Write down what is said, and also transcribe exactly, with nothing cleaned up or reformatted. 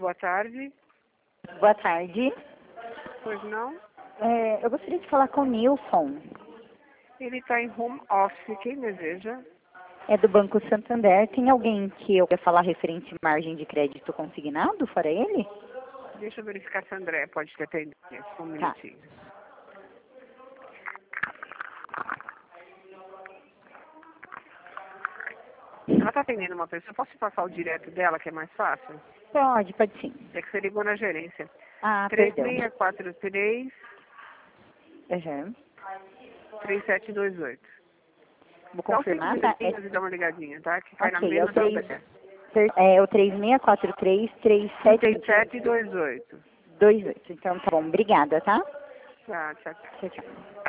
boa tarde. Boa tarde. Pois não? É, eu gostaria de falar com o Nilson. Ele está em home office. Quem deseja? É do Banco Santander. Tem alguém que eu quero falar referente à margem de crédito consignado para ele? Deixa eu verificar se a André pode te atender. Só um Tá. minutinho. Ela está atendendo uma pessoa. Posso passar o direto dela, que é mais fácil? Pode, pode sim. É que você ligou na gerência. Ah, três perdão. seis quatro três, Uhum. três sete dois oito. Vou Dá uns cinco confirmar, tá? minutinhos e dá uma ligadinha, tá? Que cai na Ok, é o mesma da três. André. É o três seis quatro três, três sete três sete dois oito. dois oito. Então tá bom, obrigada, tá? Tá, tchau, tchau. Tchau, tchau.